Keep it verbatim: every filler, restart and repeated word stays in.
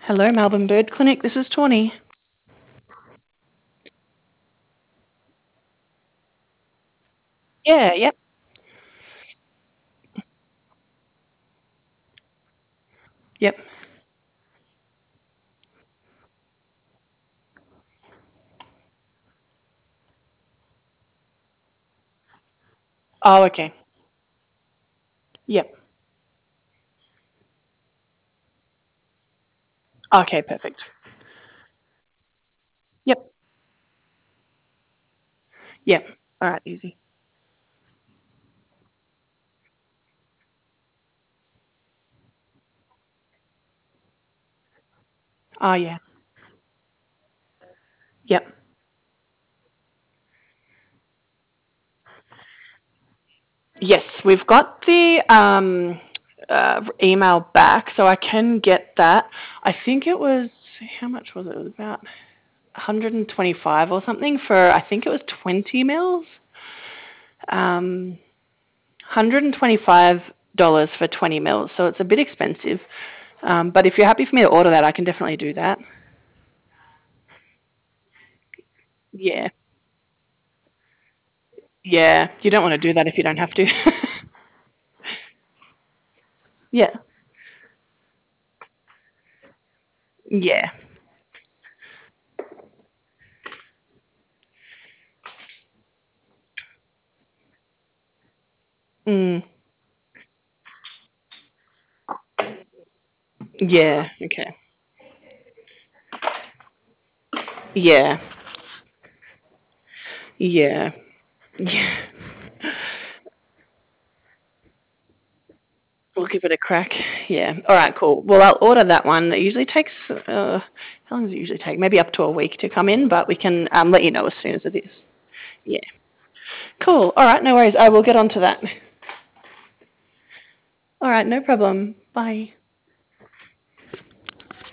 Hello, Melbourne Bird Clinic. This is Tawny. Yeah, yep, yep. Oh, okay. Yep. Okay, perfect. Yep, yep. All right, easy. Oh, yeah. Yep. Yes, we've got the um, uh, email back, so I can get that. I think it was, how much was it? It was about one hundred twenty-five or something for, I think it was twenty mils. Um, one hundred twenty-five dollars for twenty mils, so it's a bit expensive. Um, but if you're happy for me to order that, I can definitely do that. Yeah. Yeah, you don't want to do that if you don't have to. Yeah. Yeah. Mm. Yeah. Okay. Yeah. Yeah. Yeah. We'll give it a crack. Yeah. All right. Cool. Well, I'll order that one. It usually takes. Uh, how long does it usually take? Maybe up to a week to come in, but we can um, let you know as soon as it is. Yeah. Cool. All right. No worries. I will get on to that. All right. No problem. Bye.